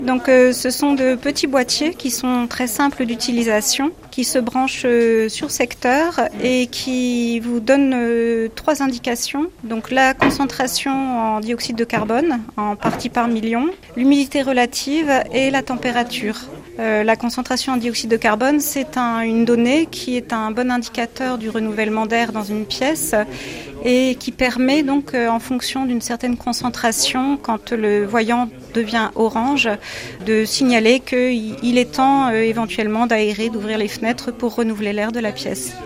Donc ce sont de petits boîtiers qui sont très simples d'utilisation, qui se branchent sur secteur et qui vous donnent 3 indications. Donc la concentration en dioxyde de carbone en parties par million, l'humidité relative et la température. La concentration en dioxyde de carbone, c'est une donnée qui est un bon indicateur du renouvellement d'air dans une pièce et qui permet donc, en fonction d'une certaine concentration, quand le voyant devient orange, de signaler qu'il est temps éventuellement d'aérer, d'ouvrir les fenêtres pour renouveler l'air de la pièce.